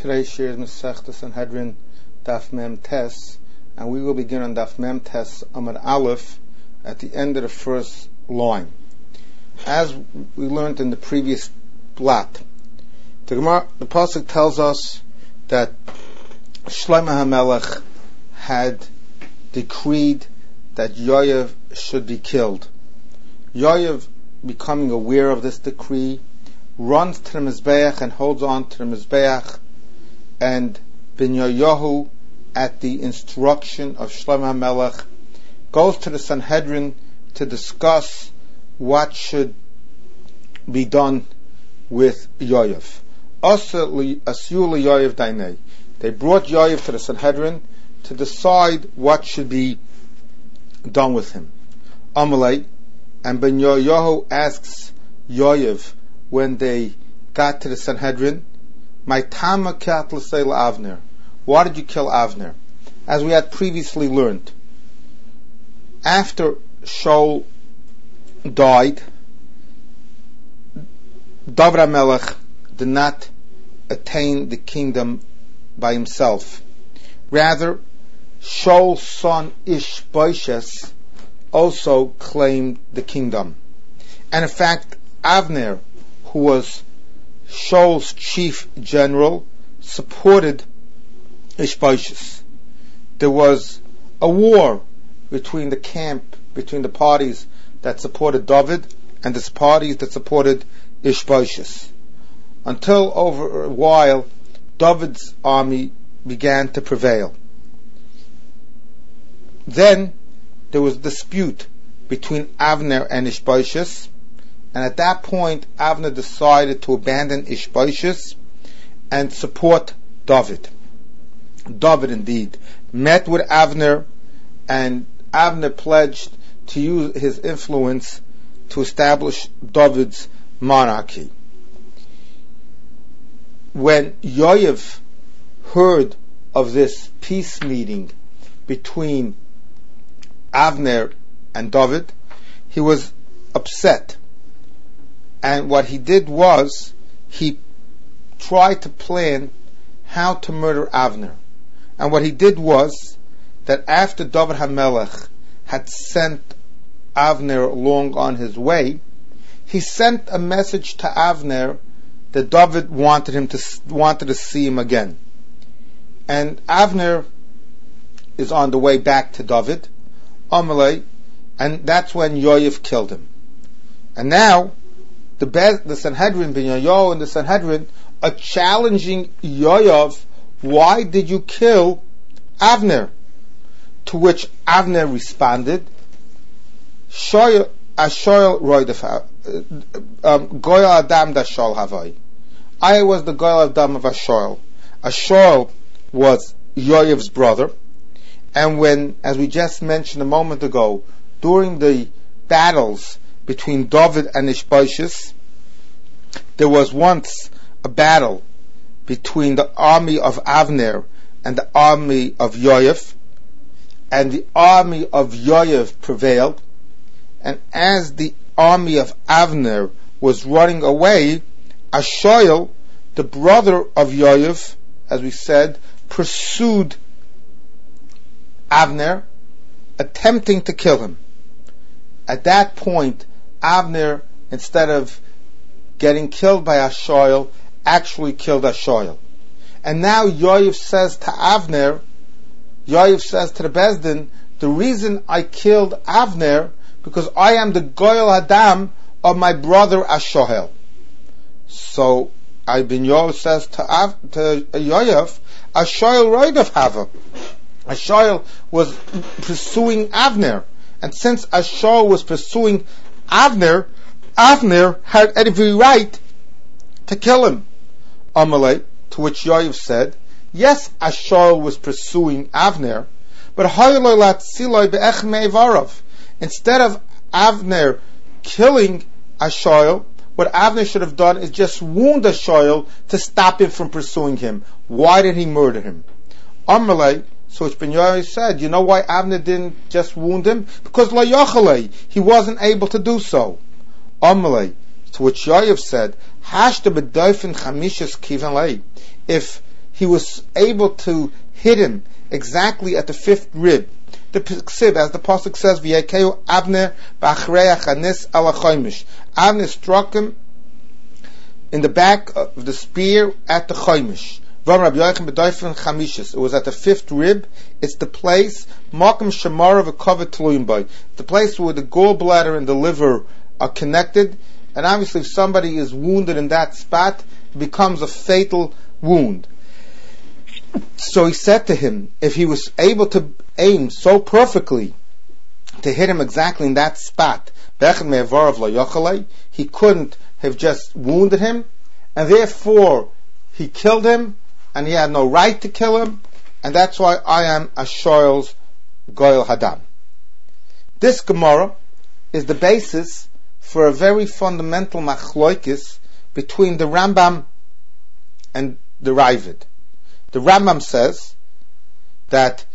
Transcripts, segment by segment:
Today's share is Masechta Sanhedrin Daf Mem Tes, and we will begin on Daf Mem Tes Amud Aleph at the end of the first line. As we learned in the previous blot, the Pasuk tells us that Shlomo HaMelech had decreed that Yoav should be killed. Yoav, becoming aware of this decree, runs to the Mizbeach and holds on to the Mizbeach, and Binyayahu, at the instruction of Shlomo HaMelech, goes to the Sanhedrin to discuss what should be done with Yoav. They brought Yoav to the Sanhedrin to decide what should be done with him. Amalei, and Binyayahu asks Yoav when they got to the Sanhedrin, "My tama kat l'sei Avner. Why did you kill Avner?" As we had previously learned, after Shaul died, David HaMelech did not attain the kingdom by himself. Rather, Shaul's son Ishbosheth also claimed the kingdom. And in fact, Avner, who was Shaul's chief general, supported Ishbosheth. There was a war between the parties that supported David and the parties that supported Ishbosheth, until over a while David's army began to prevail. Then there was a dispute between Avner and Ishbosheth, and at that point Avner decided to abandon Ishbosheth and support David. David indeed met with Avner, and Avner pledged to use his influence to establish David's monarchy. When Yoav heard of this peace meeting between Avner and David, he was upset. And what he did was, he tried to plan how to murder Avner. And what he did was, that after David HaMelech had sent Avner along on his way, he sent a message to Avner that David wanted to see him again. And Avner is on the way back to David, Amalei, and that's when Yoav killed him. And now the Sanhedrin, Binyayahu and the Sanhedrin, are challenging Yoav, "Why did you kill Avner?" To which Avner responded, "Goyal Adam Dashol Havai. I was the Goyal Adam of Ashol. Ashol was Yoav's brother, and when, as we just mentioned a moment ago, during the battles between David and Ishbosheth, there was once a battle between the army of Avner and the army of Yoav, and the army of Yoav prevailed, and as the army of Avner was running away, Ashol, the brother of Yoav, as we said, pursued Avner, attempting to kill him. At that point, Avner, instead of getting killed by Ashol, actually killed Ashol. And now Yoav says to Avner, Yoav says to the Bezdin, "The reason I killed Avner, because I am the Goyal Adam of my brother Ashol." So Binyayahu says to Yoav, "Ashol Roidav Hava." Ashol was pursuing Avner, and since Ashol was pursuing Avner, Avner had every right to kill him. Amalei, to which Yoav said, "Yes, Ashol was pursuing Avner, but instead of Avner killing Ashol, what Avner should have done is just wound Ashol to stop him from pursuing him. Why did he murder him?" Amalei, so which Binyayahu said, "You know why Avner didn't just wound him? Because la yachalei, he wasn't able to do so." Amalei, to which Yoav said, "Hashta b'doifin chamishas kivan lei." If he was able to hit him exactly at the fifth rib. The Ksiv, as the Pasuk says, V'yekeu Avner b'achrei hachanis ala chomish. Avner struck him in the back of the spear at the chomish. It was at the fifth rib. It's the place, Makom Shemara v'Kovet Tluyim Bay, the place where the gallbladder and the liver are connected. And obviously, if somebody is wounded in that spot, it becomes a fatal wound. So he said to him, if he was able to aim so perfectly to hit him exactly in that spot, he couldn't have just wounded him, and therefore he killed him, and he had no right to kill him, and that's why I am a shoyel's goyel hadam. This Gemara is the basis for a very fundamental machloikis between the Rambam and the Ravid. The Rambam says that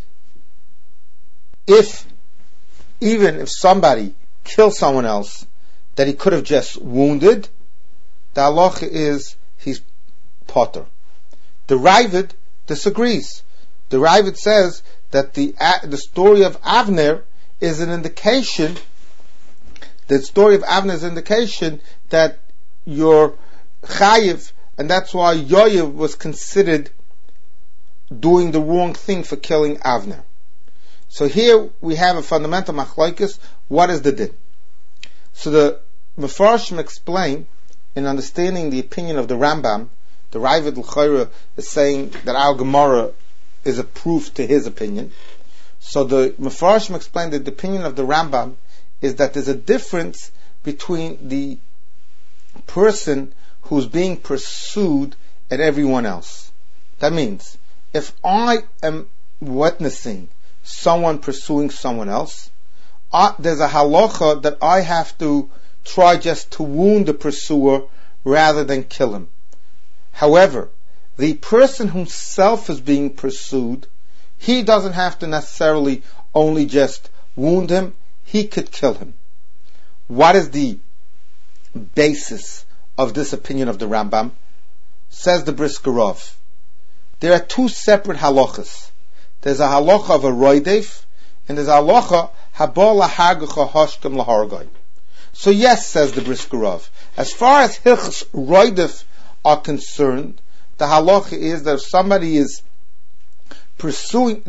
even if somebody kills someone else that he could have just wounded, the halacha is he's potter. The Ravid disagrees. The Ravid says that the story of Avner is an indication. The story of Avner is an indication that you're chayiv, and that's why Yoav was considered doing the wrong thing for killing Avner. So here we have a fundamental machlokes. What is the din? So the Mefarshim explain, in understanding the opinion of the Rambam, the Ravid L'Chayra is saying that our Gemara is a proof to his opinion. So the Mefarshim explained that the opinion of the Rambam is that there's a difference between the person who's being pursued and everyone else. That means, if I am witnessing someone pursuing someone else, there's a halacha that I have to try just to wound the pursuer rather than kill him. However, the person himself is being pursued, he doesn't have to necessarily only just wound him, he could kill him. What is the basis of this opinion of the Rambam? Says the Brisker Rov. There are two separate halachas. There's a halacha of a roidev, and there's a halacha habol lahagacha hoshkem lahargai. So yes, says the Brisker Rov, as far as hilchos roidev are concerned, the halacha is that if somebody is pursuing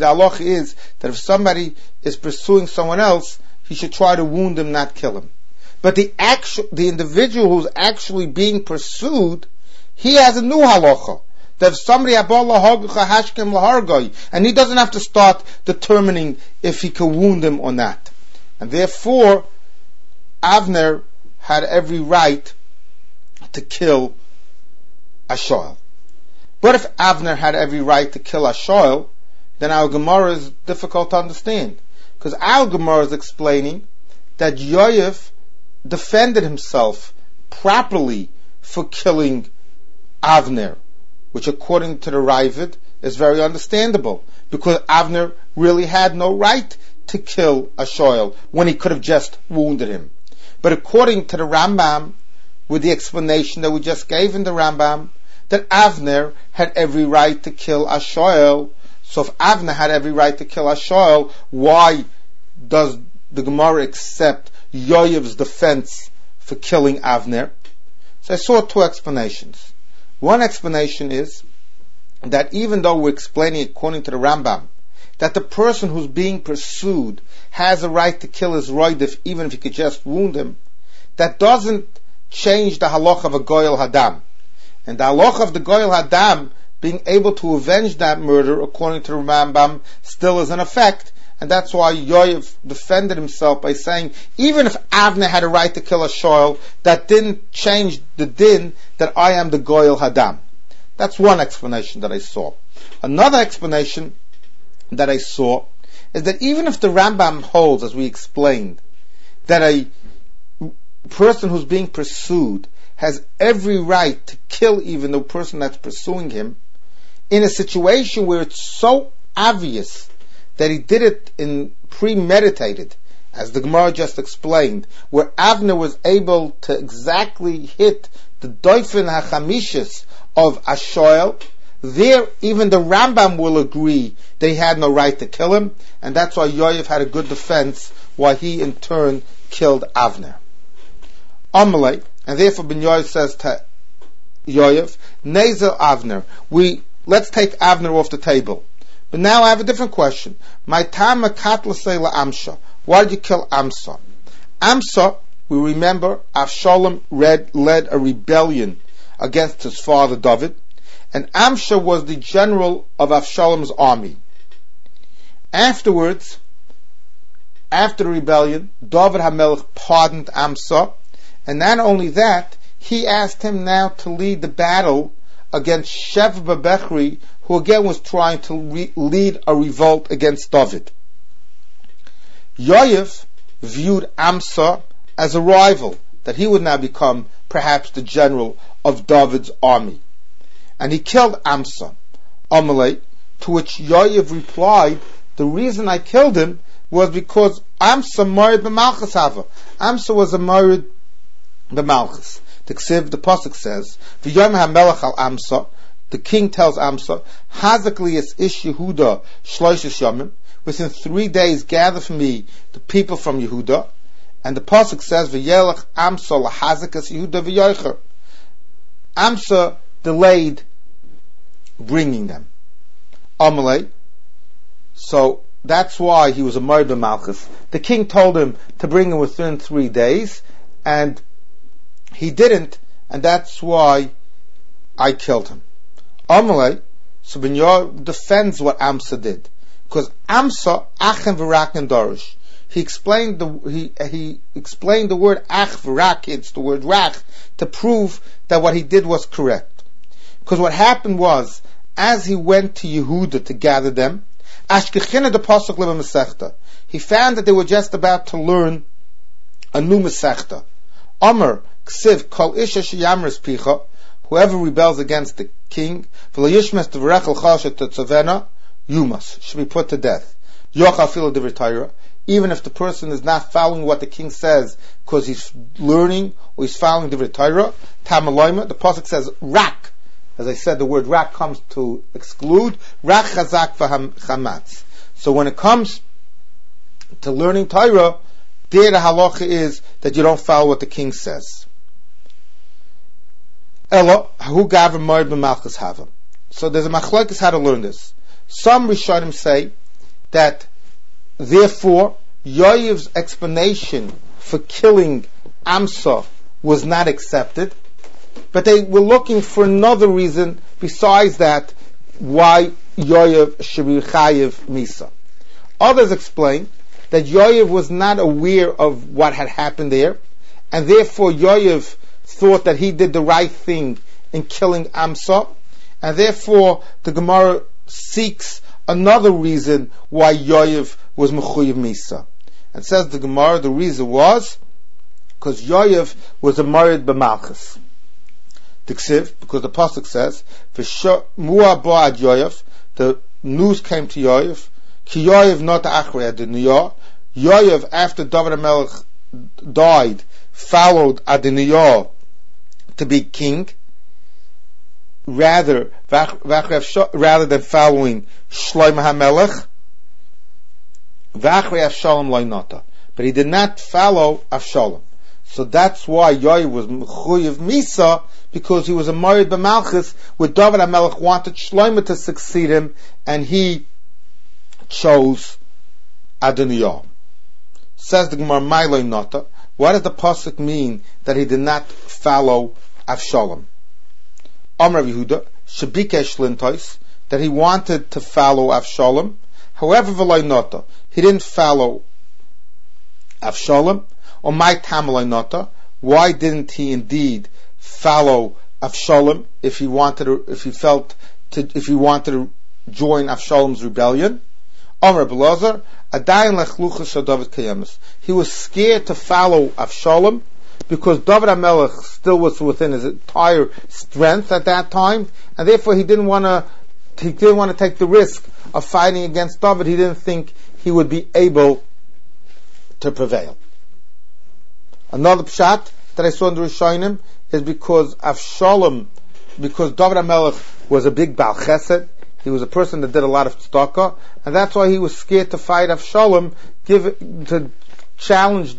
someone else, he should try to wound him, not kill him. But the individual who's actually being pursued, he has a new halacha. That if somebody and he doesn't have to start determining if he can wound him or not. And therefore, Avner had every right to kill a shoel. But if Avner had every right to kill a shoel, then our Gemara is difficult to understand. Because our Gemara is explaining that Yoav defended himself properly for killing Avner, which according to the Ravid is very understandable, because Avner really had no right to kill a shoel when he could have just wounded him. But according to the Rambam, with the explanation that we just gave in the Rambam, that Avner had every right to kill a shoel. So if Avner had every right to kill a shoel, why does the Gemara accept Yoav's defense for killing Avner? So I saw two explanations. One explanation is that even though we're explaining according to the Rambam that the person who's being pursued has a right to kill his roidif even if he could just wound him, that doesn't change the halach of a goyel hadam. And the halach of the goyel hadam being able to avenge that murder according to the Rambam still is in effect. And that's why Yoav defended himself by saying, even if Avner had a right to kill a shoel, that didn't change the din that I am the goyel hadam. That's one explanation that I saw. Another explanation that I saw is that even if the Rambam holds, as we explained, that a person who's being pursued has every right to kill even the person that's pursuing him, in a situation where it's so obvious that he did it in premeditated, as the Gemara just explained, where Avner was able to exactly hit the doifen hachamishis of a shoel, There, even the Rambam will agree they had no right to kill him, and that's why Yoav had a good defense, why he in turn killed Avner. Amalei, and therefore Ben Yoav says to Yoav, Nezel Avner, let's take Avner off the table. But now I have a different question. My tama katlasei la Amsa. Why did you kill Amsa? Amsa, we remember, Avshalom led a rebellion against his father David, and Amsa was the general of Avshalom's army. Afterwards, after the rebellion, David HaMelech pardoned Amsa, and not only that, he asked him now to lead the battle against Sheva Bechri, who again was trying to lead a revolt against David. Yoav viewed Amsa as a rival, that he would now become perhaps the general of David's army. And he killed Amsa. Amalei, to which Yoav replied, the reason I killed him was because Amsa married b'malchus hava. Amsa was a married b'malchus. The pasuk says, "V'yom hamelech al Amsa." The king tells Amsa, "Hazakli es ish Yehuda shloishes yomim." Within 3 days, gather for me the people from Yehuda. And the pasuk says, "V'yelech Amsa lahazakas Yehuda v'yoicher." Amsa delayed bringing them. Amalei. So that's why he was a married b'malchus. The king told him to bring him within 3 days, and he didn't, and that's why I killed him. Amalei, so Ben Yoav defends what Amsa did, because Amsa achem v'raken dorish. He explained the word ach v'rak, it's the word rak, to prove that what he did was correct. Because what happened was, as he went to Yehuda to gather them, ashkechina the pasuk leva mesechta, he found that they were just about to learn a new mesechta. Omer ksiv kol isha sheyamris picha, whoever rebels against the king, v'layishmes t'vrechel chashet tetzavena, yumas, should be put to death. Yochal filo divrei Torah, even if the person is not following what the king says because he's learning or he's following divrei Torah. Tamalayma, the pasuk says rak. As I said, the word rak comes to exclude. Rak chazak v'chamatz. So when it comes to learning Torah, there the halacha is that you don't follow what the king says. Elo, hu gaver moed b'malchus hava. So there's a machlokes how to learn this. Some Rishonim say that therefore Yoav's explanation for killing Amsa was not accepted, but they were looking for another reason besides that why Yoav should be chayiv misa. Others explain that Yoav was not aware of what had happened there, and therefore Yoav thought that he did the right thing in killing Amsa, and therefore the Gemara seeks another reason why Yoav was mechuyev misa. And says the Gemara, the reason was because Yoav was a married b'malchus. Because the pasuk says, "V'shmuah ba'ad Yoav," the news came to Yoav. Ki Yoav not achrei Adoniyah. Yoav, after David HaMelech died, followed Adoniyah to be king, rather than following Shlomo HaMelech. V'achrei Avshalom lo nota. But he did not follow Avshalom. So that's why Yoav was mechuyev misa, because he was a married b'malchus, where David HaMelech wanted Shlomo to succeed him, and he chose Adoniyah. Says the Gemara, Mailo nota. What does the pasuk mean that he did not follow Avshalom? Amar Yehuda, shebikesh lintois, that he wanted to follow Avshalom. However, v'lo nota, he didn't follow Avshalom. Or my tamalai nota, why didn't he indeed follow Avshalom if he wanted to join Avshalom's rebellion? Amar Belazar, adayin lechluchas David kayemis. He was scared to follow Avshalom because David HaMelech still was within his entire strength at that time, and therefore he didn't want to take the risk of fighting against David. He didn't think he would be able to prevail. Another pshat that I saw in the Rishonim is because Avshalom because David HaMelech was a big Baal Chesed. He was a person that did a lot of tzedakah, and that's why he was scared to fight Avshalom, to challenge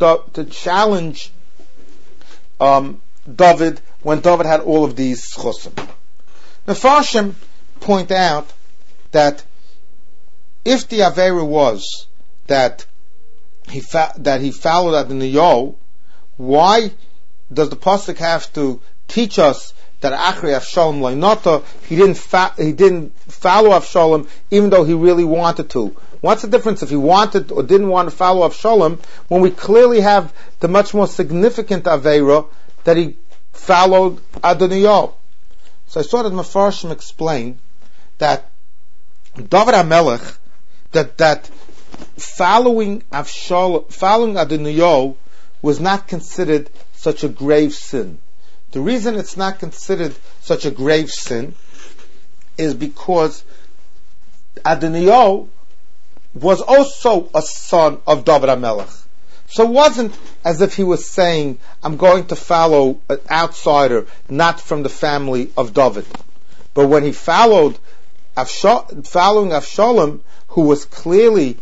David when David had all of these chusim. Mefarshim point out that if the Aveira was that he followed Adonijah, why does the pasuk have to teach us that Achrei Avshalom Leinata, he didn't follow Avshalom even though he really wanted to? What's the difference if he wanted or didn't want to follow Avshalom when we clearly have the much more significant Aveira that he followed Adonijah? So I saw that Mefarshim explain that David HaMelech, that following Adonijah was not considered such a grave sin. The reason it's not considered such a grave sin is because Adonijah was also a son of David HaMelech. So it wasn't as if he was saying, I'm going to follow an outsider, not from the family of David. But when he following Avshalom, who was clearly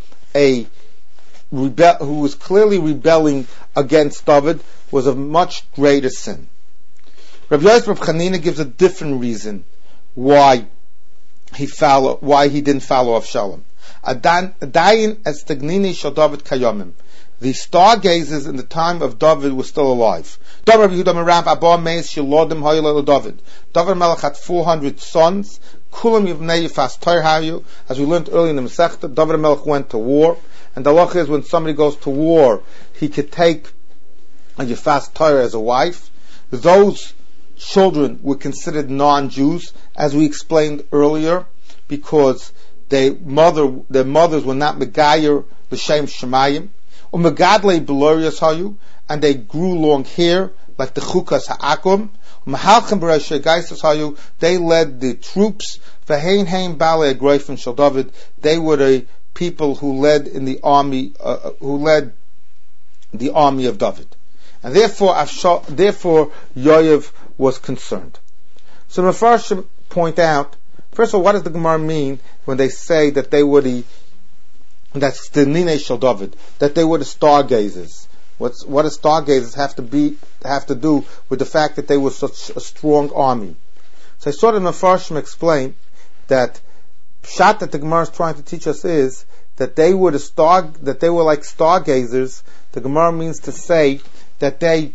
rebelling against David, was a much greater sin. Rabbi Yosef Rav Chanina gives a different reason why he didn't follow Avshalom. Adayin estagnini shel David kayomim. The stargazers in the time of David were still alive. David Melech had 400 sons. Kulam yivnei yifas toir hayu. As we learned earlier in the Masechta, David Melech went to war, and the halacha is when somebody goes to war, he could take a yifas toir as a wife. Those children were considered non-Jews, as we explained earlier, because their mothers were not megayer l'shem shemayim. Umegadlei belorius hayu, and they grew long hair like the chukas ha'akum. Umehalchem b'rashei geisas hayu, they led the troops. V'hein heim balei agroifim shel David, they were the people who led in the army, of David, and therefore Yoav was concerned. So the Mefarshim point out, first of all, what does the Gemara mean when they say that they were that's the Ninei Shel David, that they were the stargazers? What do stargazers have to do with the fact that they were such a strong army? So I saw the Mefarshim explain that pshat that the Gemara is trying to teach us is that they were like stargazers. The Gemara means to say that they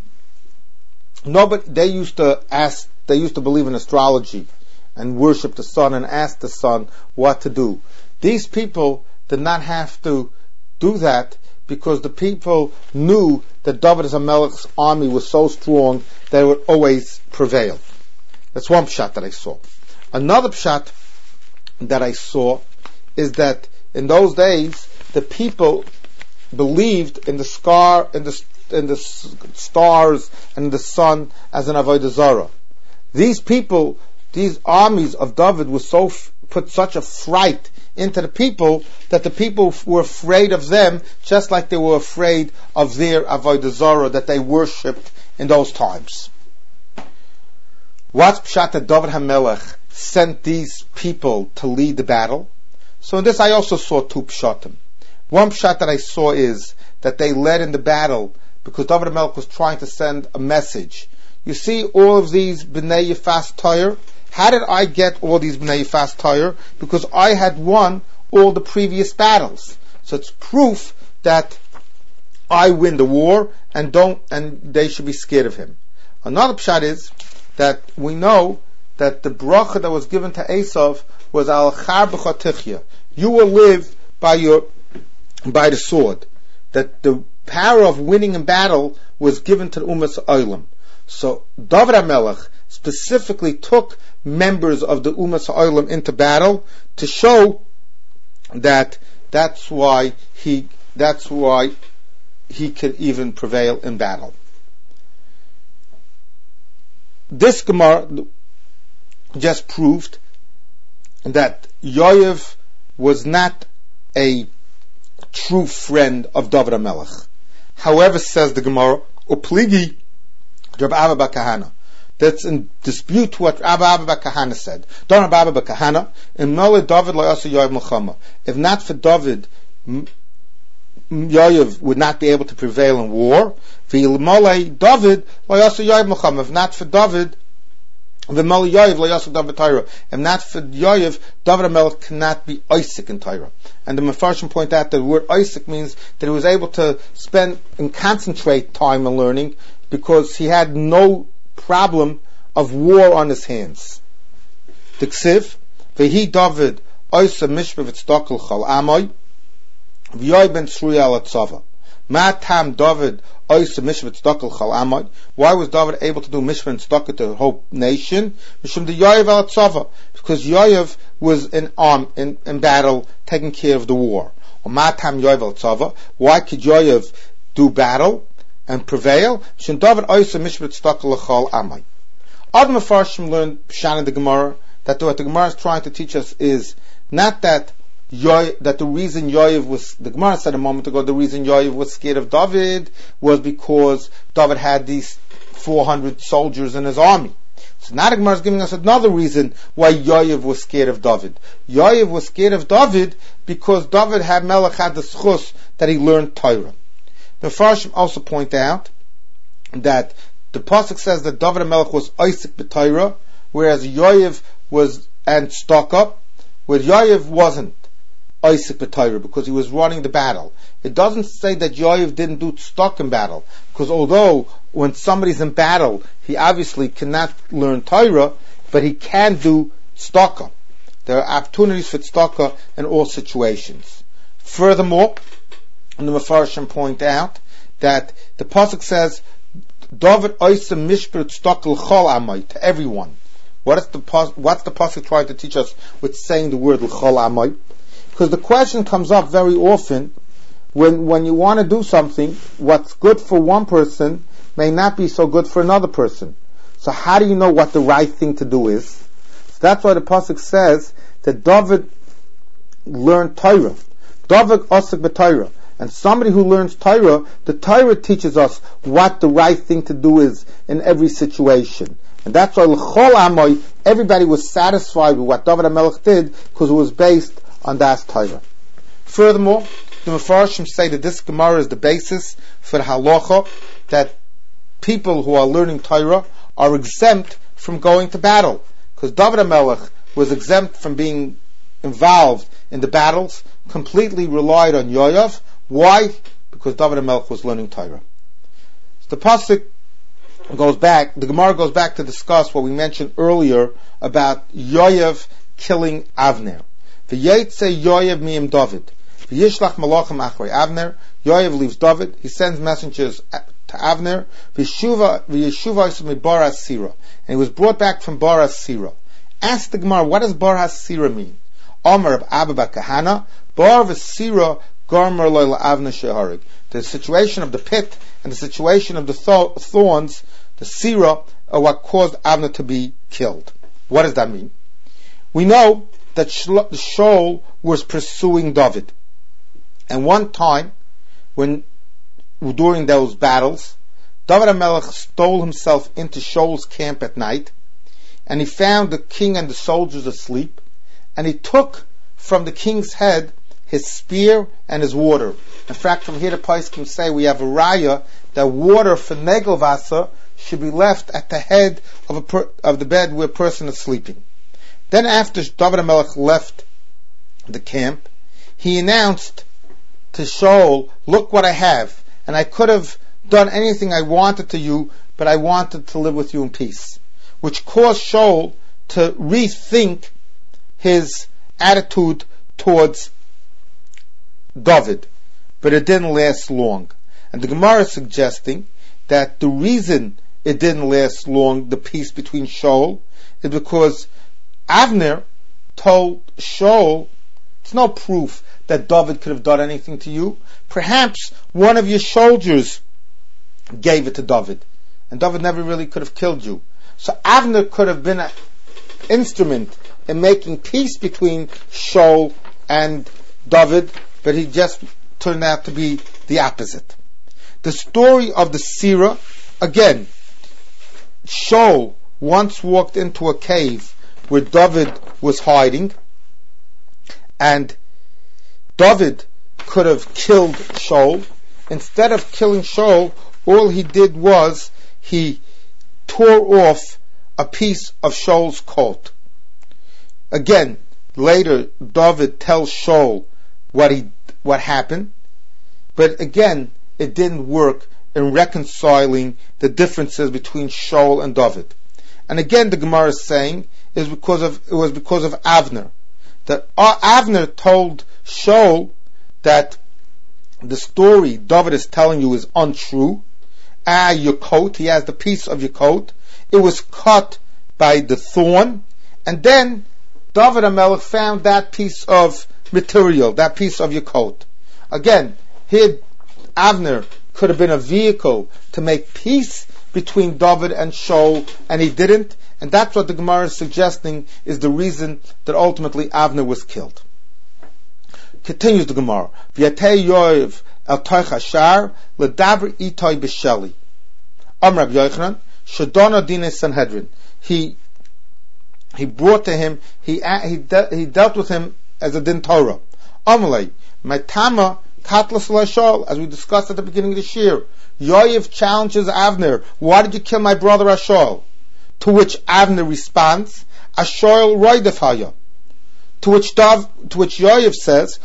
used to believe in astrology and worship the sun and ask the sun what to do. These people did not have to do that because the people knew that David HaMelech's army was so strong that it would always prevail. That's one pshat that I saw. Another pshat that I saw is that in those days the people believed in the stars and the sun as an avodah zarah. These armies of David were put such a fright into the people that the people were afraid of them, just like they were afraid of their avodah zarah that they worshipped in those times. What's pshat that David HaMelech sent these people to lead the battle? So in this I also saw two pshatim. One pshat that I saw is that they led in the battle because David HaMelech was trying to send a message. You see all of these B'nai Yifas Toyer? How did I get all these B'nai Yifas Toyer? Because I had won all the previous battles. So it's proof that I win the war and they should be scared of him. Another pshat is that we know that the bracha that was given to Esav was al char b'chatichya. You will live by the sword. That the power of winning in battle was given to the Umas Olam. So David HaMelech specifically took members of the Umas Olam into battle to show that that's why he could even prevail in battle. This Gemara just proved that Yoav was not a true friend of David HaMelech. However, says the Gemara, Upligi Reb Ava bar Kahana, that's in dispute to what Abba bar Kahana said. Don't Abba bar Kahana, in Mele David lo yasa Yoav Milchama. If not for David, Yoav would not be able to prevail in war. V'ilmolei David lo yasa Yoav Milchama. If not for David, v'molei Yoav lo yasa David Torah. If not for Yoav, David HaMelech cannot be Isaac in Torah. And the Mefarshim point out that the word Isaac means that he was able to spend and concentrate time in learning because he had no problem of war on his hands. The Ksiv, Vehi David Oisa Mishpa V'tzdakel Chal Amoy V'yoy ben Tzruya al Tzava. Ma tam David Oisa Mishpa V'tzdakel Chal Amoy. Why was David able to do Mishpa and Tzedakah to the whole nation? Mishum the Yoav al Tzava, because Yoav was in battle, taking care of the war. Ma tam Yoav al Tzava. Why could Yoav do battle and prevail? Mishum David Oisa Mishpa V'tzdakel Chal Amoy. Other Mefarshim learned Pshan in the Gemara that what the Gemara is trying to teach us is not that the reason Yoav was, the Gemara said a moment ago, the reason Yoav was scared of David was because David had these 400 soldiers in his army. So now the Gemara is giving us another reason why Yoav was scared of David. Yoav was scared of David because David had Melech had the schus that he learned Torah. The Mefarshim also point out that the pasuk says that David HaMelech was Isaac b'Torah, whereas Yoav was and Stokka, where Yoav wasn't Isaac b'Torah because he was running the battle. It doesn't say that Yoav didn't do Stokka in battle, because although when somebody's in battle, he obviously cannot learn Torah, but he can do Stokka. There are opportunities for Stokka in all situations. Furthermore, the Mefarshim point out that the pasuk says David Oisa Mishpur Tzdakel Chol Amay, to everyone. What's the pasuk trying to teach us with saying the word L'chol Amay? Because the question comes up very often when you want to do something, what's good for one person may not be so good for another person. So how do you know what the right thing to do is? So that's why the pasuk says that David learned Torah. David Osik b'Torah. And somebody who learns Torah, the Torah teaches us what the right thing to do is in every situation. And that's why L'chol Amoy, everybody was satisfied with what David HaMelech did because it was based on Das Torah. Furthermore, the Mefarshim say that this Gemara is the basis for the halacha that people who are learning Torah are exempt from going to battle. Because David HaMelech was exempt from being involved in the battles, completely relied on Yoav. Why? Because David HaMelech was learning Torah. So the pasuk goes back, the Gemara goes back to discuss what we mentioned earlier about Yoav killing Avner. V'yetze Yoav miyim David. V'yishlach malachim achrei Avner. Yoav leaves David. He sends messengers to Avner. V'yeshuva yisum bar Sira. And he was brought back from bar Sira. Ask the Gemara, what does bar Sira mean? Omer of Abba bar Kahana. Bar Sira Garmer loyla Avner sheharig. The situation of the pit and the situation of the thorns, the Sira, are what caused Avner to be killed. What does that mean? We know that Shaul was pursuing David. And one time, during those battles, David HaMelech stole himself into Shaul's camp at night, and he found the king and the soldiers asleep, and he took from the king's head his spear and his water. In fact, from here the Poskim say we have a raya that water for Negelvasa should be left at the head of the bed where a person is sleeping. Then after David HaMelech left the camp, he announced to Shaul, look what I have, and I could have done anything I wanted to you, but I wanted to live with you in peace. Which caused Shaul to rethink his attitude towards David, but it didn't last long. And the Gemara is suggesting that the reason it didn't last long, the peace between Shaul, is because Avner told Shaul, it's no proof that David could have done anything to you. Perhaps one of your soldiers gave it to David, and David never really could have killed you. So Avner could have been an instrument in making peace between Shaul and David, but he just turned out to be the opposite. The story of the Sira, again, Shaul once walked into a cave where David was hiding, and David could have killed Shaul. Instead of killing Shaul, all he did was he tore off a piece of Shaul's coat. Again, later David tells Shaul what happened, but again, it didn't work in reconciling the differences between Shaul and David. And again, the Gemara is saying it was because of Avner. That Avner told Shaul that the story David is telling you is untrue. Your coat, he has the piece of your coat. It was cut by the thorn, and then David HaMelech found that piece of material, that piece of your coat. Again, here Avner could have been a vehicle to make peace between David and Shaul, and he didn't, and that's what the Gemara is suggesting is the reason that ultimately Avner was killed. Continues the Gemara. V'yatei Yoav el toich hashar ledaber itay b'sheli. Amar Rabbi Yochanan shadona dinei Sanhedrin. He brought to him. He dealt with him as a din Torah. Amalei my tama katlas Shaul, as we discussed at the beginning of this year. Yoav challenges Avner. Why did you kill my brother Shaul? To which Avner responds, Shaul roidef haya. To which Yoav says,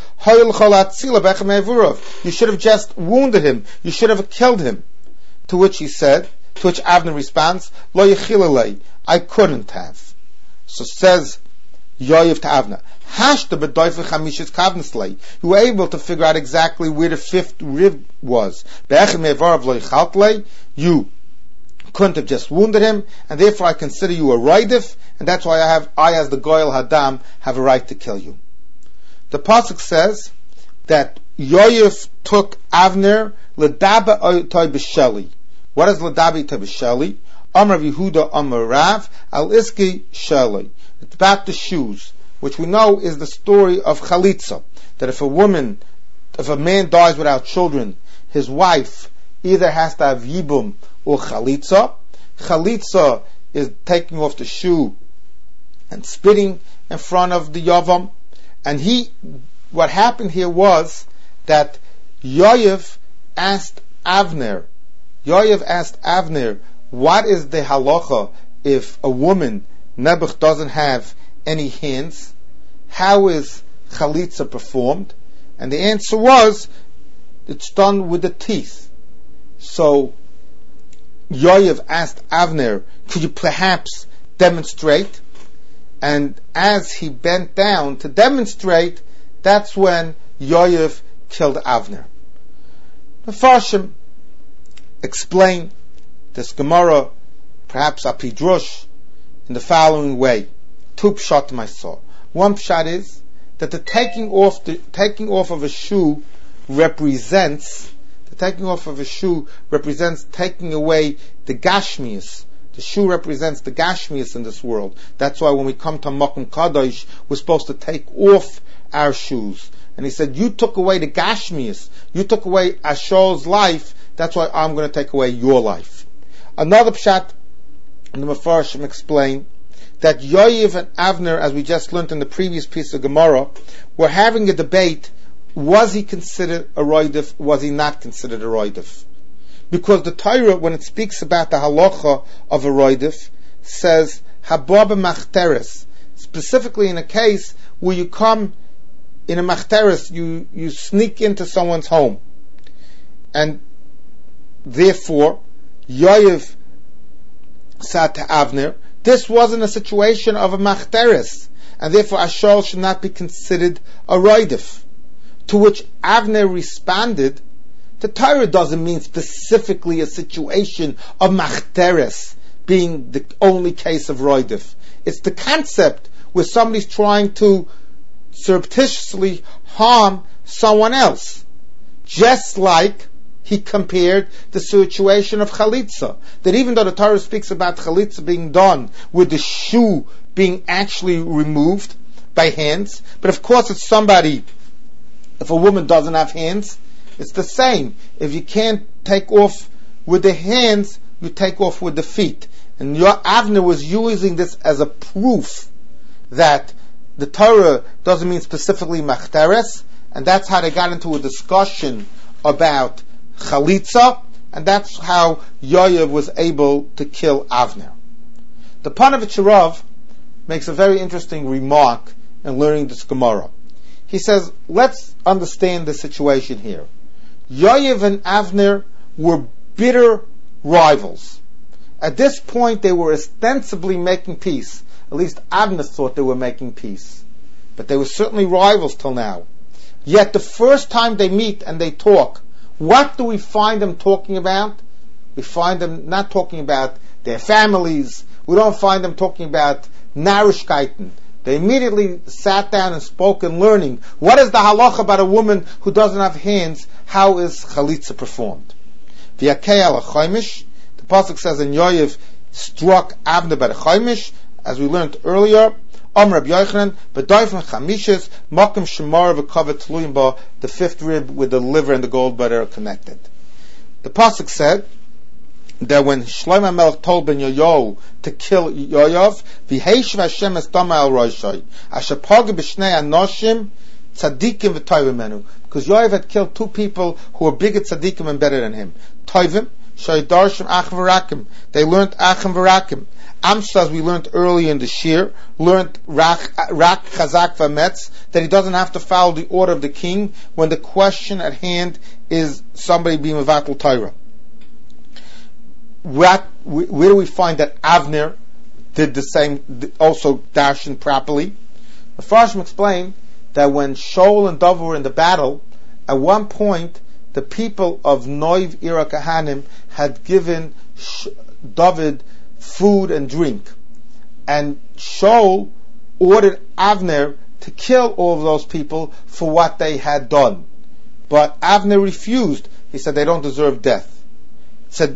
you should have just wounded him. You should have killed him. To which Avner responds, Lo yechilelei, I couldn't have. So says Yoav to Avner, you were able to figure out exactly where the fifth rib was. You couldn't have just wounded him, and therefore I consider you a roidef, and that's why I as the Goyal Hadam have a right to kill you. The pasuk says that Yoav took Avner l'daba oitoi b'sheli. What is l'daba oitoi b'sheli? Amar Yehuda Amar Rav al iski sheli. It's about the shoes, which we know is the story of chalitza. That if a man dies without children, his wife either has to have yibum or chalitza. Chalitza is taking off the shoe and spitting in front of the yavam. And what happened here was that Yoav asked Avner, what is the halacha if a woman, Nebuch, doesn't have any hands? How is chalitza performed? And the answer was, it's done with the teeth. So Yoav asked Avner, could you perhaps demonstrate? And as he bent down to demonstrate, that's when Yoav killed Avner. The Farshim explain this Gemara, perhaps a Pidrush, in the following way. Two pshat myself. One pshat is that the taking off of a shoe represents taking away the gashmius. The shoe represents the gashmius in this world. That's why when we come to Makom Kadosh, we're supposed to take off our shoes. And he said, you took away the gashmius. You took away Shaul's life. That's why I'm going to take away your life. Another pshat, and the Mefarshim explain that Yoav and Avner, as we just learned in the previous piece of Gemara, were having a debate. Was he considered a roidef? Was he not considered a roidef? Because the Torah, when it speaks about the halacha of a roidef, says haba b'machteres, specifically in a case where you come in a machteres, you sneak into someone's home, and therefore Yoav said to Avner, this wasn't a situation of a machteres, and therefore Shaul should not be considered a roidef. To which Avner responded, the Torah doesn't mean specifically a situation of machteres being the only case of roidef. It's the concept where somebody's trying to surreptitiously harm someone else. Just like he compared the situation of chalitza. That even though the Torah speaks about chalitza being done with the shoe being actually removed by hands, but of course if a woman doesn't have hands, it's the same. If you can't take off with the hands, you take off with the feet. And Avner was using this as a proof that the Torah doesn't mean specifically machteres, and that's how they got into a discussion about chalitza, and that's how Yoav was able to kill Avner. The Panovich Rav makes a very interesting remark in learning this Gemara. He says, let's understand the situation here. Yoav and Avner were bitter rivals. At this point, they were ostensibly making peace. At least Avner thought they were making peace. But they were certainly rivals till now. Yet the first time they meet and they talk, what do we find them talking about? We find them not talking about their families. We don't find them talking about Narishkeiten. They immediately sat down and spoke and learning. What is the halacha about a woman who doesn't have hands? How is chalitza performed? V'yakei al chaimish. The pasuk says, and Yoav struck Avner by the chaimish, as we learned earlier. Amr Rabbi Yochanan, b'doifen chamishes, makom shemar v'kavet tluyim ba, the fifth rib with the liver and the gold butter are connected. The pasuk said that when Shlomo HaMelech told Ben Yoyo to kill Yoav, v'heishav Hashem es dama al roshai, asher paga b'shnei anoshim tzadikim v'toivim menu, because Yoav had killed two people who were bigger tzadikim and better than him. Toivim, shai darshim achim v'rakim, they learned achim v'rakim. Amsa, as we learned earlier in the Shir, learned Rak Chazak V'Metz, that he doesn't have to follow the order of the king when the question at hand is somebody being Mevatel Torah. Where do we find that Avner did the same, also darshan properly? The Farshim explained that when Shaul and David were in the battle, at one point the people of Noiv Ira Kahanim had given David food and drink, and Shaul ordered Avner to kill all of those people for what they had done, but Avner refused. He said they don't deserve death. He said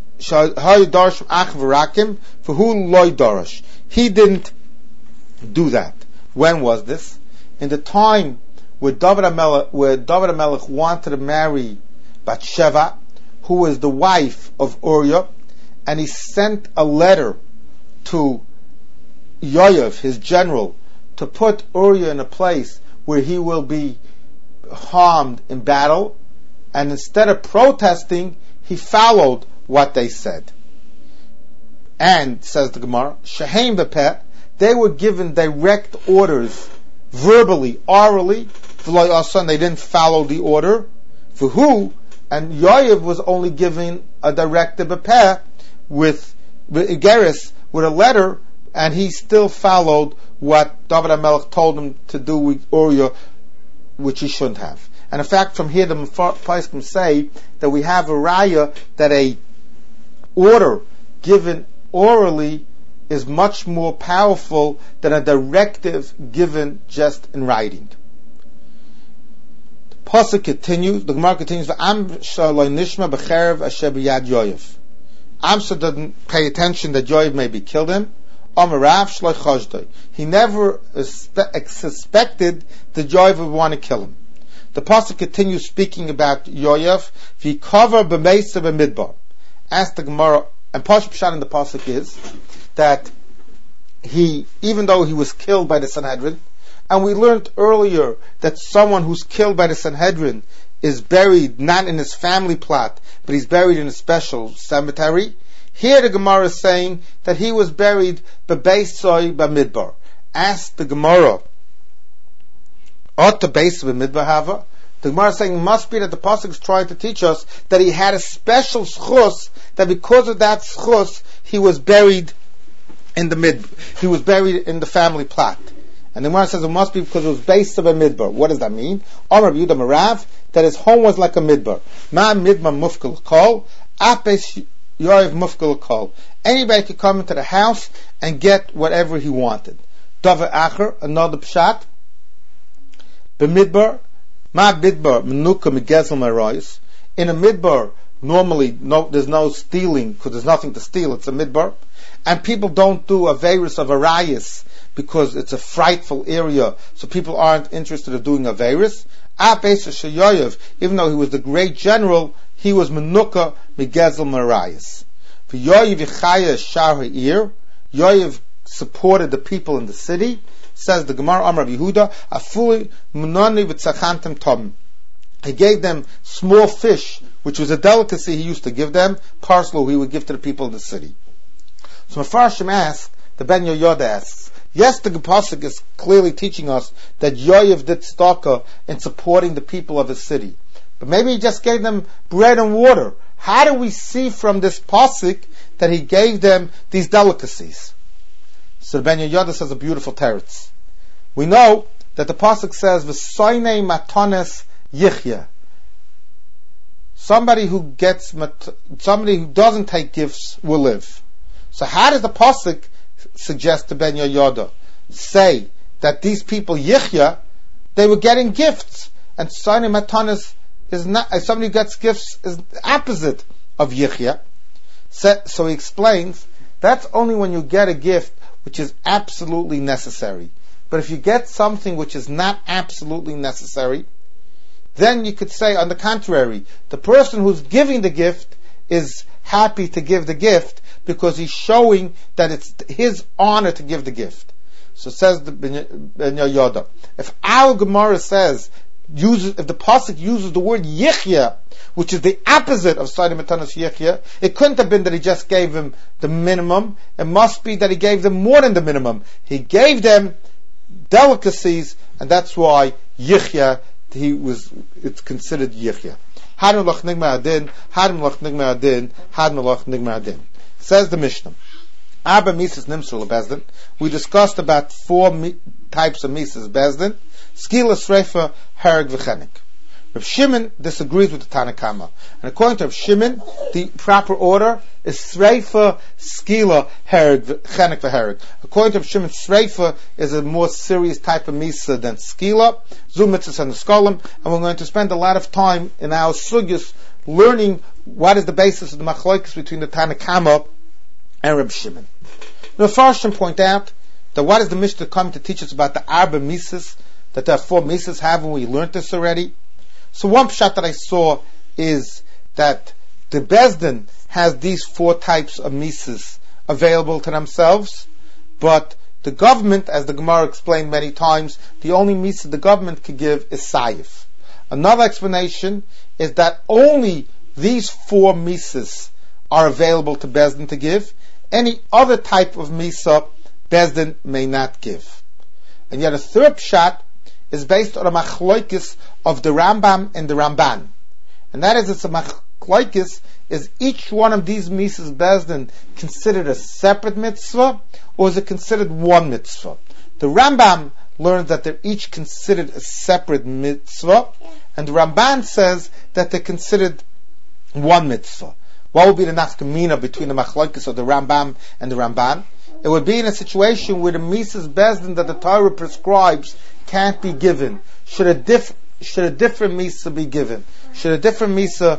he didn't do that. When was this? In the time where David HaMelech wanted to marry Bathsheba, who was the wife of Uriah, and he sent a letter to Yoav, his general, to put Uriah in a place where he will be harmed in battle, and instead of protesting, he followed what they said. And, says the Gemara, Shehem Bepeh, they were given direct orders, verbally, orally, and they didn't follow the order. For who? And Yoav was only given a directive Bepeh, with Igeris, with a letter, and he still followed what David HaMelech told him to do with Uriah, which he shouldn't have. And in fact, from here the Poskim say that we have a raya that a order given orally is much more powerful than a directive given just in writing. The Pasuk continues, the Gemara continues, Amsa lo nishma b'cherev asher b'yad Yoav. Amsa didn't pay attention that Yoav may be killed him. He never suspected that Yoav would want to kill him. The pasuk continues speaking about Yoav. V'kover b'meisa b'midbar. Asked the Gemara, and Pasuk Pshat in the pasuk is that he, even though he was killed by the Sanhedrin, and we learned earlier that someone who's killed by the Sanhedrin is buried not in his family plot, but he's buried in a special cemetery. Here the Gemara is saying that he was buried b'beisoi b'midbar. Ask the Gemara, ought the base b'midbar hava? The Gemara is saying it must be that the pasuk is trying to teach us that he had a special schus, that because of that schus he was buried in the family plot. And the Gemara says it must be because it was based on a midbar. What does that mean? Amar Yehuda Marav, that his home was like a midbar. Ma midbar mufkal kol, apes Yoav mufkal kol. Anybody could come into the house and get whatever he wanted. Davar acher, another pshat. B'midbar, ma midbar menuka megezel marayis. In a midbar, normally there's no stealing because there's nothing to steal. It's a midbar, and people don't do a virus of arayis because it's a frightful area, so people aren't interested in doing a virus. Even though he was the great general, he was menuka megezel marayis. V'yoyev yichaya shar ha'ir. Yoyev supported the people in the city. Says the Gemara Amar Yehuda, Afuli munani v'tzachantem tom. He gave them small fish, which was a delicacy he used to give them. Parcel he would give to the people in the city. So Mefarshim asks, the Ben Yoyada asks, yes, the Pasuk is clearly teaching us that Yoyev did tzedakah in supporting the people of his city. But maybe he just gave them bread and water. How do we see from this Pasuk that he gave them these delicacies? So the Ben Yoyada says a beautiful teretz. We know that the Pasuk says, V'soinei matanes yichya. Somebody who doesn't take gifts will live. So how does the Pasuk suggest to Ben Yoyada say that these people yichya, they were getting gifts, and soinei matanes is not, somebody who gets gifts is the opposite of yichya. So he explains, that's only when you get a gift which is absolutely necessary. But if you get something which is not absolutely necessary, then you could say, on the contrary, the person who's giving the gift is happy to give the gift because he's showing that it's his honor to give the gift. So says the Ben Yoyada, if our Gemara says, if the Pasuk uses the word yichya, which is the opposite of Soinei matanes yichya, it couldn't have been that he just gave him the minimum. It must be that he gave them more than the minimum. He gave them delicacies, and that's why yichya, it's considered yichya. Hadin lach nigma adin, hadin lach nigma adin, hadin lach nigma adin. Says the Mishnah, Abba Mises Nimsur Bezdin. We discussed about 4 types of Mises Bezdin. Skila, Sreifa, Hereg, V'chenek. Rav Shimon disagrees with the Tanna Kama. And according to Rav Shimon, the proper order is Sreifa, Skila, Hereg, Chenek, V'hereg. According to Rav Shimon, Sreifa is a more serious type of Misa than Skila. Zumitzis and the Skolim. And we're going to spend a lot of time in our Sugyas learning what is the basis of the Machlokes between the Tanna Kama and Rav Shimon. The Farshim point out that what is the Mishnah coming to teach us about the Arba Mises, that there are 4 Mises have, and we learned this already. So one pshat that I saw is that the Bezdin has these 4 types of Mises available to themselves, but the government, as the Gemara explained many times, the only Mises the government could give is Saif. Another explanation is that only these 4 Mises are available to Bezdin to give. Any other type of Misa, Bezdin may not give. And yet a third pshat is based on a machlokes of the Rambam and the Ramban. And that is, it's a machlokes, is each one of these Mises Bezdin considered a separate mitzvah, or is it considered one mitzvah? The Rambam learns that they're each considered a separate mitzvah, and the Ramban says that they're considered one mitzvah. What would be the nafkamina between the machlokes of the Rambam and the Ramban? It would be in a situation where the Mises Bezdin that the Torah prescribes can't be given. Should a different Misa be given? Should a different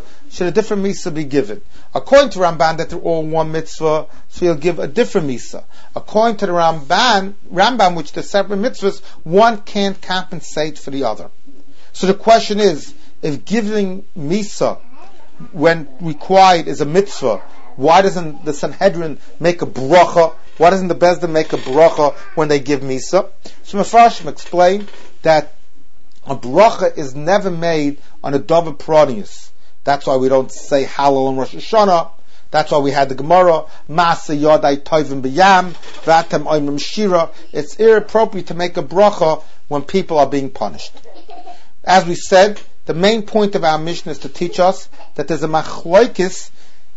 Misa be given? According to Ramban, that they're all one mitzvah, so he'll give a different Misa. According to the Rambam, which they're separate mitzvahs, one can't compensate for the other. So the question is, if giving Misa when required is a mitzvah, why doesn't the Sanhedrin make a bracha? Why doesn't the Bezdin make a bracha when they give Misa? So Mefarshim explained that a bracha is never made on a davar pranius. That's why we don't say Hallel on Rosh Hashanah. That's why we had the Gemara, Masa Yodai Tovim B'Yam, Vatem Oimrim Shira. It's inappropriate to make a bracha when people are being punished. As we said, the main point of our mission is to teach us that there's a machlokes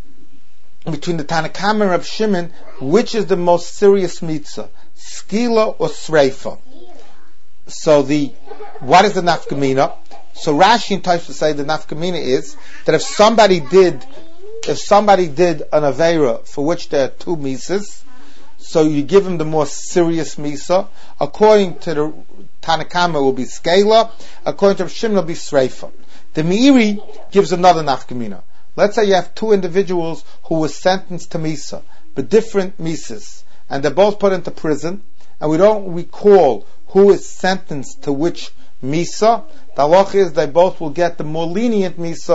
between the Tanna Kama and Rav Shimon, which is the most serious mitzvah, skila or sreifa. So what is the nafkamina? So Rashi tries to say the nafkamina is that if somebody did an aveira for which there are 2 mises, so you give him the more serious misa. According to the Tanna Kama, it will be skela. According to Rav Shimon, it will be sreifa. The Meiri gives another nafkamina. Let's say you have 2 individuals who were sentenced to Misa, but different Mises, and they're both put into prison, and we don't recall who is sentenced to which Misa. The halacha is they both will get the more lenient Misa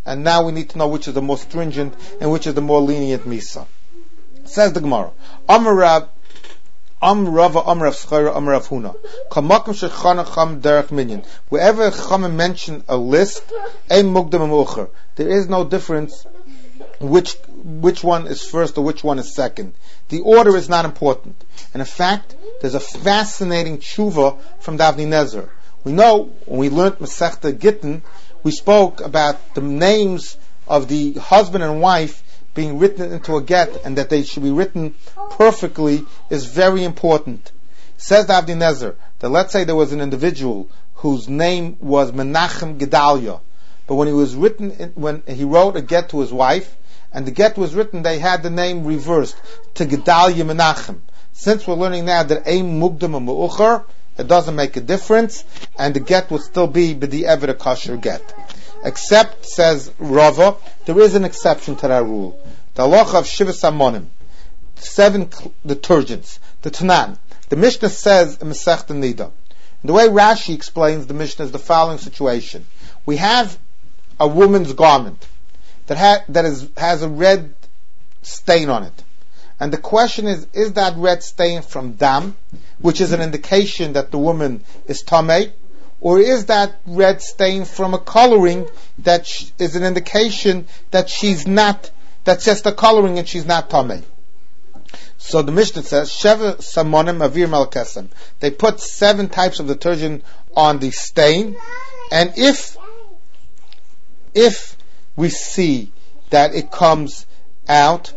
and now we need to know which is the more stringent and which is the more lenient Misa. Says the Gemara, Amar Rav Schara, Amar Rav Huna. Kamakim shechana cham derech minyan. Wherever Chachamim mention a list, ein mukdam u'mu'acher. There is no difference which one is first or which one is second. The order is not important. And in fact, there's a fascinating tshuva from the Avnei Nezer. We know when we learned Masechta Gittin, we spoke about the names of the husband and wife being written into a get, and that they should be written perfectly is very important. Says the Avnei Nezer that let's say there was an individual whose name was Menachem Gedalia, but when he wrote a get to his wife, and the get was written, they had the name reversed to Gedalia Menachem. Since we're learning now that Ein Mukdam U'Mu'acher, it doesn't make a difference, and the get would still be B'di Eved a kosher get. Except, says Rava, there is an exception to that rule. The halacha of Shivas Amonim, 7 detergents, the Tanan. The Mishnah says in Masechta Nida. The way Rashi explains the Mishnah is the following situation. We have a woman's garment that has a red stain on it. And the question is that red stain from dam, which is an indication that the woman is tamei, or is that red stain from a coloring that is an indication that she's not, that's just a coloring and she's not tamei? So the Mishnah says, Sheva Samonim Avir Malkesem. They put 7 types of detergent on the stain, and if we see that it comes out,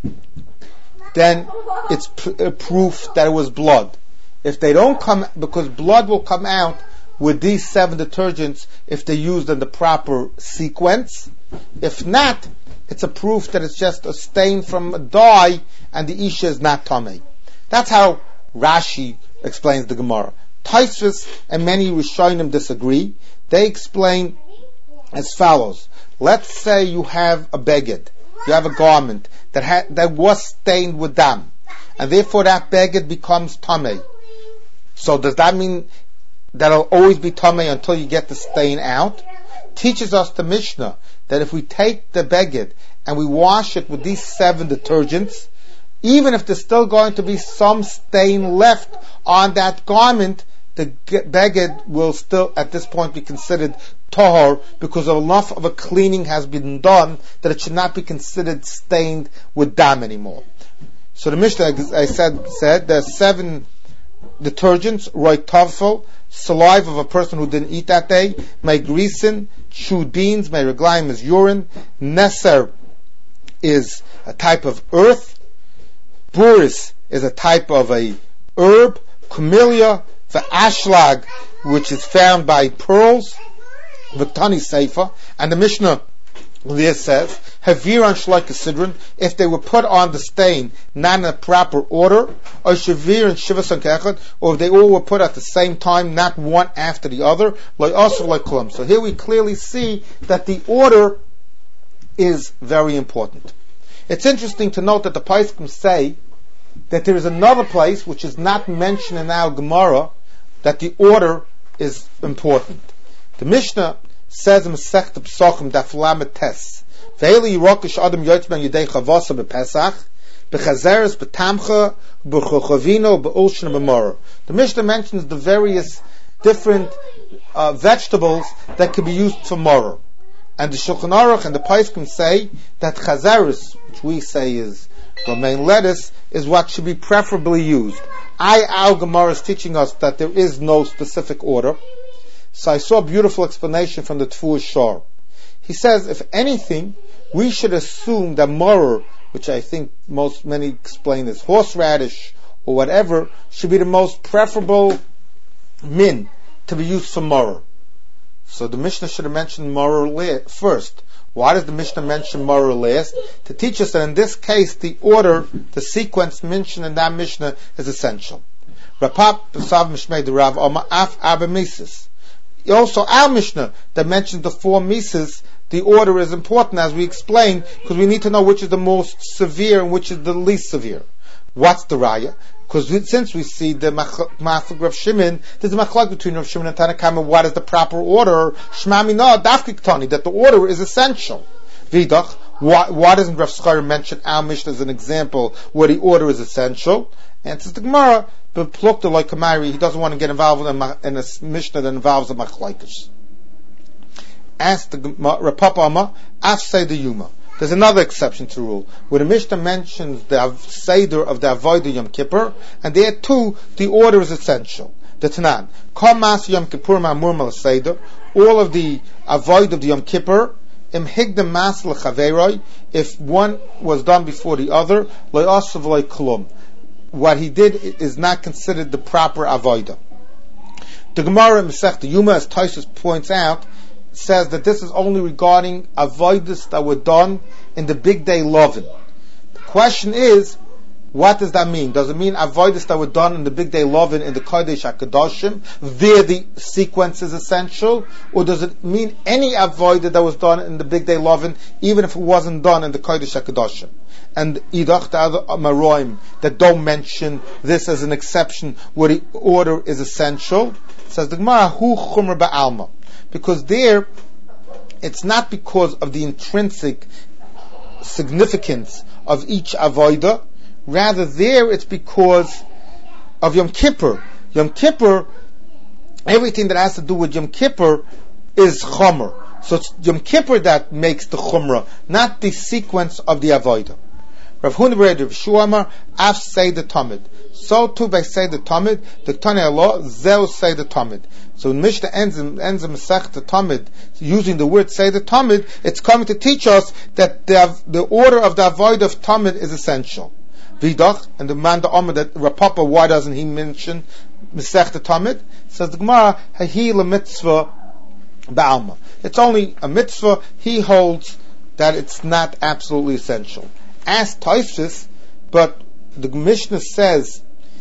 then it's proof that it was blood. If they don't come, because blood will come out with these 7 detergents if they're used in the proper sequence. If not, it's a proof that it's just a stain from a dye and the Isha is not Tamei. That's how Rashi explains the Gemara. Tosfos and many Rishonim disagree. They explain as follows. Let's say you have a beged, you have a garment that was stained with dam, and therefore that beged becomes tamei. So does that mean that it'll always be tamei until you get the stain out? Teaches us the Mishnah that if we take the beged and we wash it with these 7 detergents, even if there's still going to be some stain left on that garment, the beged will still at this point be considered tahor, because enough of a cleaning has been done that it should not be considered stained with dam anymore. So the Mishnah, as I said there are 7 detergents: roy tafel, saliva of a person who didn't eat that day; may grisen, chewed beans; may reglaim is urine; neser is a type of earth; buris is a type of a herb; camellia, the ashlag, which is found by pearls; V'tani Seifa, and the Mishnah there says, Haviran Shloika Sidron, if they were put on the stain not in a proper order, or Shavir and Shivasan Kechad, or if they all were put at the same time, not one after the other, like also like Klum. So here we clearly see that the order is very important. It's interesting to note that the Poskim say that there is another place which is not mentioned in our Gemara that the order is important. The Mishnah says in Masechta Pesachim Daf Lamed Tes, Ve'eli yirokish adam yotz ben yedei chavasa bepesach, bechazeres betamcha, bechochavino, be'ulshna b'morah. The Mishnah mentions the various different vegetables that can be used for morah. And the Shulchan Aruch and the Poskim say that chazeres, which we say is romaine lettuce, is what should be preferably used. Our Gemara is teaching us that there is no specific order. So I saw a beautiful explanation from the Tfuah Shor. He says, if anything, we should assume that moror, which I think many explain as horseradish or whatever, should be the most preferable min to be used for moror. So the Mishnah should have mentioned moror first. Why does the Mishnah mention moror last? To teach us that in this case, the order, the sequence mentioned in that Mishnah is essential. Rapap Pesav Mishmei de Rav Oma Af Abba Mises. Also, our Mishnah that mentions the 4 mises, the order is important, as we explained, because we need to know which is the most severe and which is the least severe. What's the raya? Because since we see the Mafik Rav Shimon, there's a machlok between Rav Shimon and Tanakama, what is the proper order? Shmami no, dafki ktani, that the order is essential. Vidach, why doesn't Rav Schar mention our Mishnah as an example where the order is essential? Answers the Gemara, but plukta like Kamari, he doesn't want to get involved in a Mishnah that involves a machlokes. Ask the Rapapa Amma, Af say the Yuma. There's another exception to the rule, where the Mishnah mentions the Seder of the Avodah Yom Kippur, and there too, the order is essential. The Tanan, Kol Mas Yom Kippur Ma'amur Mal Seder, all of the Avodah of the Yom Kippur, Im Higdem Mas L'Chaveroi, if one was done before the other, Lo Asav Lo Klum. What he did is not considered the proper Avodah. The Gemara in Masechta Yuma, as Taisus points out, says that this is only regarding avodas that were done in the big day Lovin. The question is, what does that mean? Does it mean avodas that were done in the big day Lovin in the Kodesh HaKadoshim, there the sequence is essential? Or does it mean any avodah that was done in the big day Lovin, even if it wasn't done in the Kodesh HaKadoshim? And idach the other Maroim that don't mention this as an exception where the order is essential, says the Gemara, Hu Chumra Ba'alma. Because there, it's not because of the intrinsic significance of each avodah, rather there it's because of Yom Kippur. Yom Kippur, everything that has to do with Yom Kippur is chomer. So it's Yom Kippur that makes the chumrah, not the sequence of the avodah. Rav Huna Ber Rav Shuamar, Af say the Tamid. So too by say the Tamid, the Tanei Allah, Zeu say the Tamid. So when Mishnah ends in Masechta Tamid, using the word say the Tamid, it's coming to teach us that the order of the avodah of Tamid is essential. Vidach, and the man the Amr that Rapapa, why doesn't he mention Masechta Tamid? Says the Gemara, Hahi la mitzvah ba'alma. It's only a mitzvah, he holds that it's not absolutely essential. Ask Taifsis, but the Mishnah says,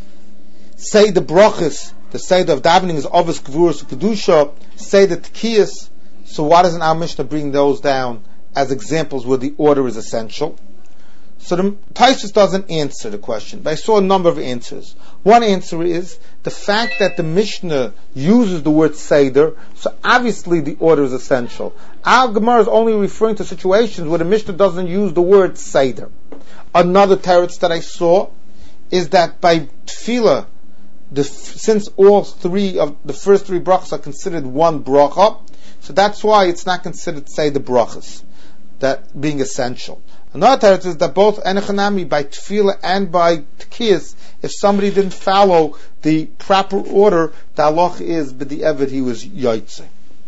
say the brachas, the Seder of davening is Avos Gvuras Kedusha, say the Tekiyas, so why doesn't our Mishnah bring those down as examples where the order is essential? So the Taifsis doesn't answer the question, but I saw a number of answers. One answer is the fact that the Mishnah uses the word Seder, so obviously the order is essential. Our Gemara is only referring to situations where the Mishnah doesn't use the word Seder. Another teretz that I saw is that by Tefillah, since all three of the first three brachas are considered one bracha, so that's why it's not considered Seder brachas, that being essential. Another teretz is that both Enechanami, by Tefillah and by Tekiyas, if somebody didn't follow the proper order, the halach is b'di'evet he was yotzei.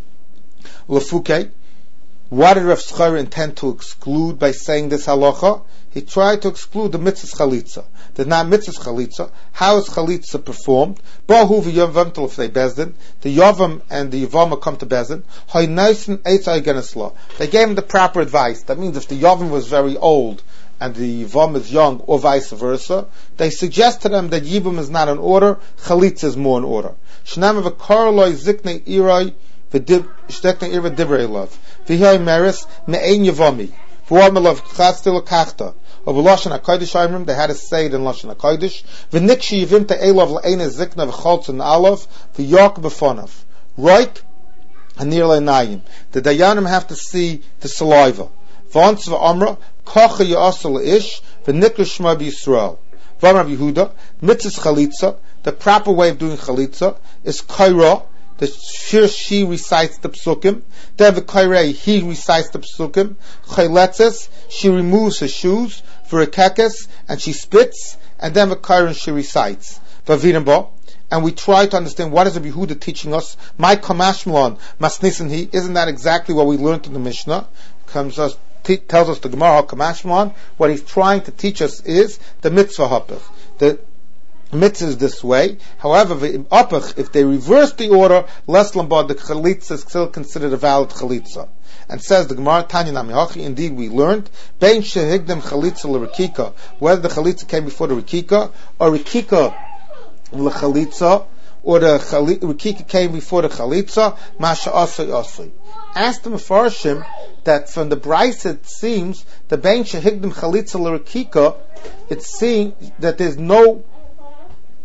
Lefuke, what did Rav Schar intend to exclude by saying this halacha? He tried to exclude the mitzvahs chalitza. The not mitzvahs chalitza. How is chalitza performed? Bahu v'yavam telefnei bezdin. The yavam and the yavama come to bezdin. Haynaisen eitzai genesla. They gave him the proper advice. That means if the yavam was very old and the yavam is young, or vice versa, they suggest to them that yibum is not in order, chalitza is more in order. Shnam v'karloi ziknei irai v'steknei ira divrei love. V'hai meris me'ein yavami. V'wamelav chastil kachta. Of Lashon HaKodesh, they had to say it in Lashon HaKodesh. V'nikshi yivim te'elav l'eina zikna v'cholz and alav v'yok b'fonav. Roik hanir le'nayim. The dayanim have to see the saliva. V'antz v'amra kocha ya'asal le'ish v'nikra shma b'Yisrael. V'amar Yehuda mitzvah chalitza. The proper way of doing chalitza is kaira. She recites the psukim. Then v'kairei, he recites the psukim. Chayletzes, she removes her shoes. V'rekekes, and she spits. And then v'kairin, she recites. V'avinimbo, and we try to understand what is the Yehuda teaching us. My kamashmalon masnisin he. Isn't that exactly what we learned in the Mishnah? Tells us the Gemara kamashmalon. What he's trying to teach us is the mitzvah hapach. The mitzvah is this way. However, if they reverse the order, less lambad, the chalitza is still considered a valid chalitza. And says the Gemara, Tanya Namihachi, indeed we learned, Bein shehigdem chalitza l'rekika, whether the chalitza came before the rekika, or rekika l'chalitza, or the rekika came before the chalitza, masha asay asay. Ask the Mefarshim that from the Bryce it seems, the Bein shehigdem chalitza l'rekika, it seems that there's no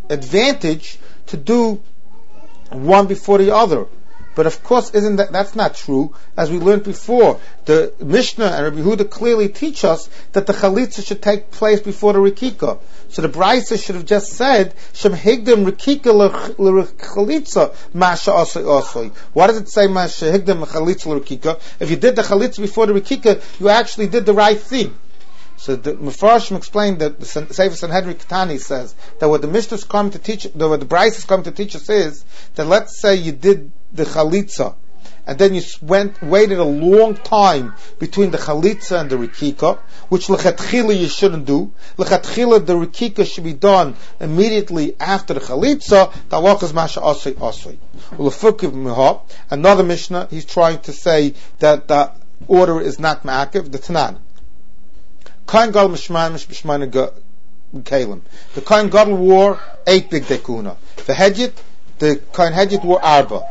advantage to do one before the other. But of course, that's not true? As we learned before, the Mishnah and Rabbi Yehuda clearly teach us that the chalitza should take place before the rikika. So the Braisa should have just said, Shem higdem rikika l'chalitza masha asay asay. Why does it say masha higdem chalitza l'rikika? If you did the chalitza before the rikika, you actually did the right thing. So the Mefarshim explained that the Sefer Sanhedrin Ketani says that what the Mishnah is coming to teach, what the Braisa is coming to teach us is that let's say you did the chalitza, and then you waited a long time between the chalitza and the rikika, which lechatchila you shouldn't do. Lechatchila the rikika should be done immediately after the chalitza. The halach is masha asay asay. Ulefukiv miha. Another Mishnah, he's trying to say that the order is not ma'akiv. The Tanan. Kohen Gadol mishmayim kalim. The Kohen Gadol wore 8 big dekuna. The Kohen Hedjit wore arba.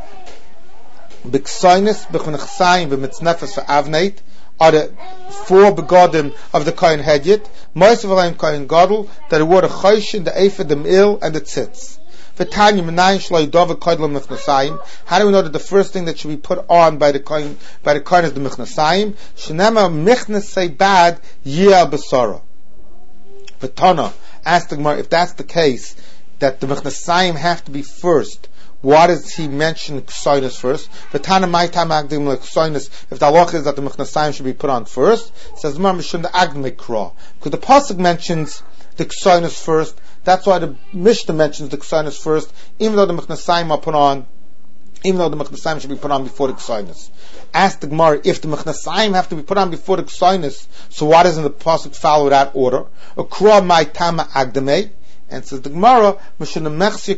B'ksaynis, b'chunachsayim, b'mitznefes v'avneit are the 4 begodim of the Kohen Hedjit. Moisav alayim Kohen Gadol, that he wore the chayshin, the ephod, the me'il, and the tzitz. V'tanya menayin shloi dova koidlam michnasayim. How do we know that the first thing that should be put on by the Kohen is the michnasayim? Shenema michnasay bad yiyah b'sara. V'tana, ask the Gemara, if that's the case, that the michnasayim have to be first, why does he mention k'soinus first? V'tana mai tam agdim l'k'soinus, if the halach is that the michnasayim should be put on first, says Mar mishum the agdim mikra. Because the pasuk mentions the k'soinus first, that's why the Mishnah mentions the k'soinus first, even though the michnasayim are put on, even though the michnasayim should be put on before the k'soinus. Ask the Gemara, if the michnasayim have to be put on before the k'soinus, so why doesn't the pasuk follow that order? Ukra mai tam agdamei. And says the Gemara, since the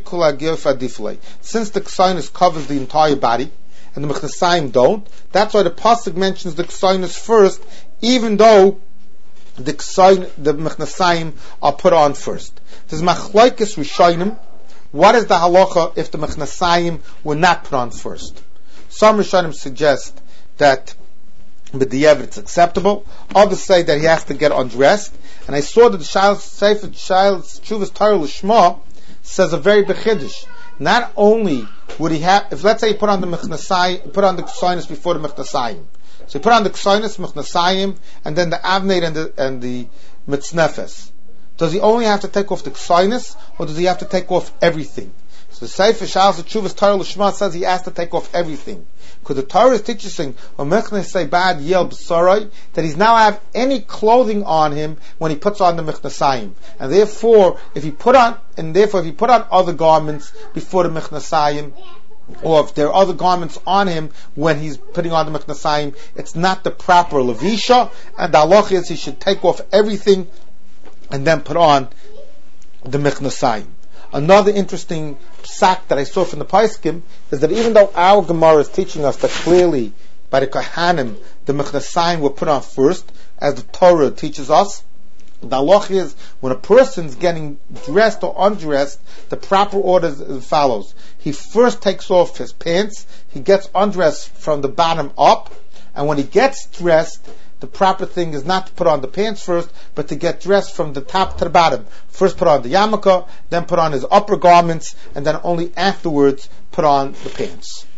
k'soinus covers the entire body, and the mechnasayim don't, that's why the pasuk mentions the k'soinus first, even though the mechnasayim are put on first. There's machlokes rishonim. What is the halacha if the mechnasayim were not put on first? Some rishonim suggest that b'diavad it's acceptable. Others say that he has to get undressed. And I saw that the Sefer Tshuvas Torah Lishma says a very big chiddush. Not only would he have, if let's say he put on the k'soinus before the mechnasayim, so he put on the k'soinus, mechnasayim, and then the avneit and the mitznefes. Does he only have to take off the k'soinus, or does he have to take off everything? So the Sefer Tshuvas Torah Lishma says he has to take off everything. Because the Torah is teaching that he's now have any clothing on him when he puts on the mechnasayim, and therefore if he put on other garments before the mechnasayim, or if there are other garments on him when he's putting on the mechnasayim, it's not the proper levisha, and the halach is he should take off everything and then put on the mechnasayim. Another interesting psak that I saw from the Paiskim is that even though our Gemara is teaching us that clearly by the Kohanim the mechnasayim were put on first, as the Torah teaches us, the halach is when a person's getting dressed or undressed, the proper order is as follows. He first takes off his pants, he gets undressed from the bottom up, and when he gets dressed, the proper thing is not to put on the pants first, but to get dressed from the top to the bottom. First put on the yarmulke, then put on his upper garments, and then only afterwards put on the pants.